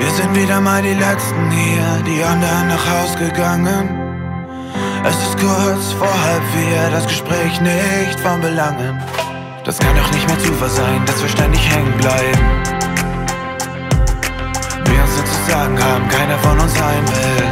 Wir sind wieder mal die Letzten hier, die anderen nach Haus gegangen. Es ist kurz vor 3:30, das Gespräch nicht von Belangen. Das kann doch nicht mehr Zufall sein, dass wir ständig hängen bleiben. Wir uns nur zu sagen haben, keiner von uns heim will.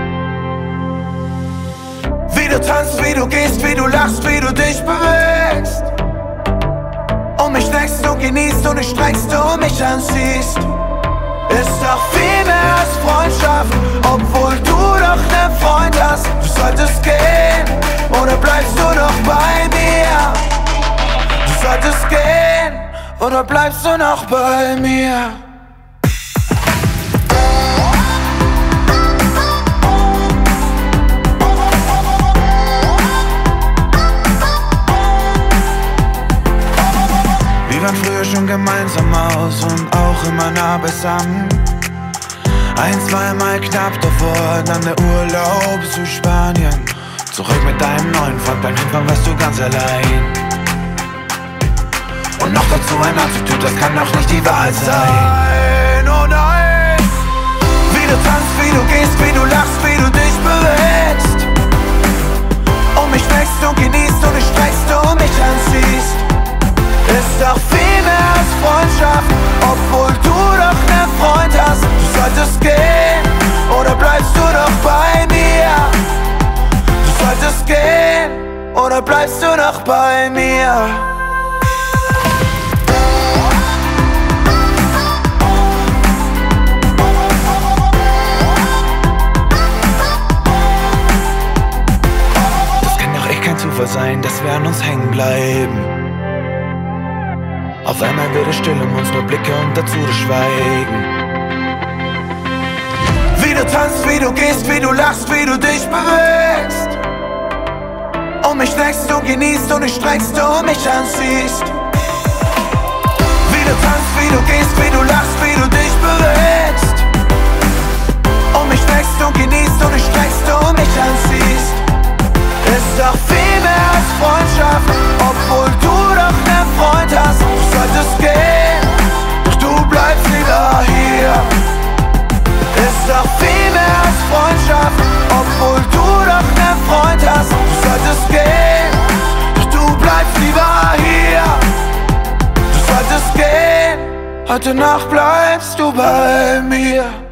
Wie du tanzt, wie du gehst, wie du lachst, wie du dich bewegst. Und mich deckst und genießt und dich streckst und mich anziehst. Ist doch viel mehr als Freundschaft, obwohl du doch nen Freund hast. Du solltest gehen, oder bleibst du noch bei mir? Du solltest gehen, oder bleibst du noch bei mir? Wir waren früher schon gemeinsam aus und auch immer nah beisammen. Ein-, zweimal knapp davor, dann der Urlaub zu Spanien. Zurück mit deinem neuen Freund, beim Hinfahren warst du ganz allein. Und noch dazu ein Attitude, das kann doch nicht die Wahrheit sein. Nein, oh nein. Wie du tanzt, wie du gehst, wie du lachst, wie du dich bewegst. Und mich wächst und genießt und dich streckst und mich anziehst. Ist doch viel mehr als Freundschaft, obwohl du doch nen Freund hast. Du solltest gehen, oder bleibst du noch bei mir? Du solltest gehen, oder bleibst du noch bei mir? Das kann doch echt kein Zufall sein, dass wir an uns hängen bleiben. Auf einmal wird es still um uns, nur Blicke und dazu das Schweigen. Wie du tanzt, wie du gehst, wie du lachst, wie du dich bewegst. Und mich neckst und genießt und dich streckst und mich anziehst. Wie du tanzt, wie du gehst, wie du lachst, wie du dich bewegst. Und mich neckst und genießt und dich streckst und mich anziehst. Ist doch viel mehr als Freundschaft, obwohl du doch nen Freund hast. Du solltest gehen, doch du bleibst lieber hier. Ist doch viel mehr als Freundschaft, obwohl du doch nen Freund hast. Du solltest gehen, doch du bleibst lieber hier. Du solltest gehen, heute Nacht bleibst du bei mir.